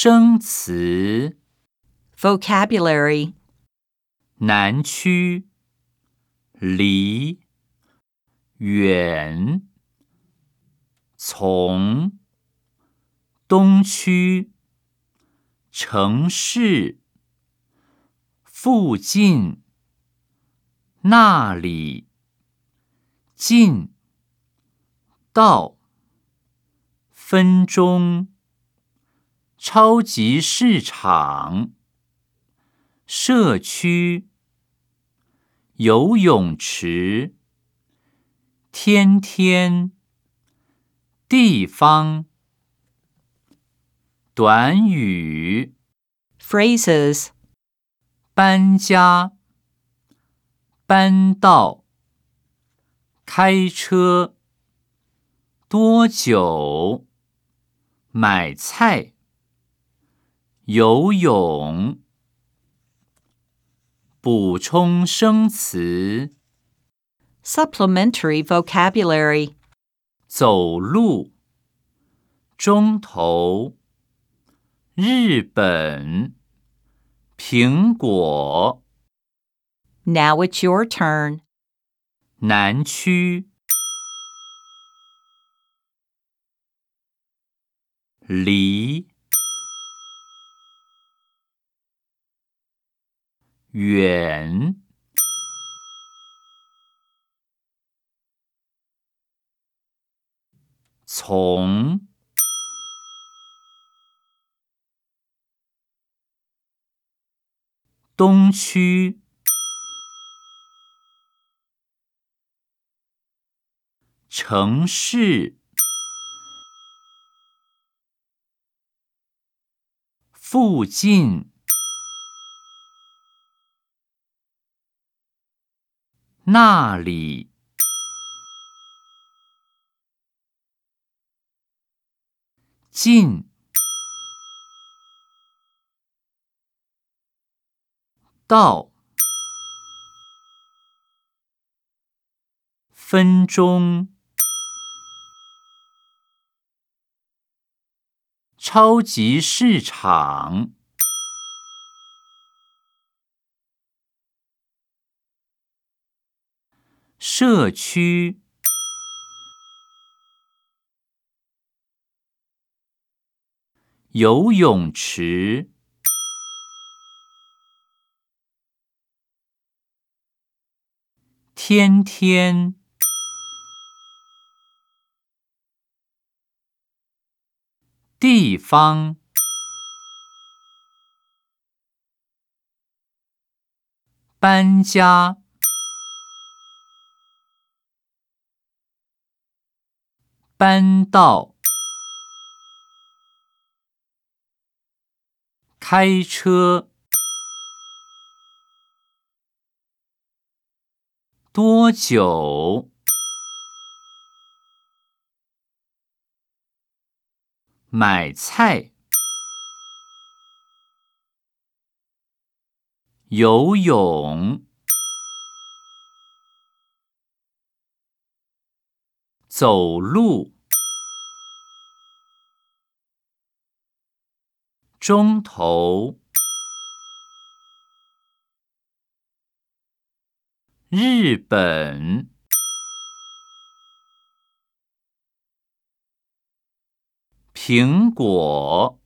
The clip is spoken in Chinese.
生词 Vocabulary. 南区离远从东区城市附近那里近到分钟超级市场社区游泳池天天地方短语 Phrases. 搬家搬到开车多久买菜游泳补充生词 Supplementary vocabulary. 走路钟头日本苹果 Now it's your turn. 南区离远从东区城市附近那里近到分钟超级市场社区游泳池天天地方搬家搬到开车多久买菜游泳走路钟头日本苹果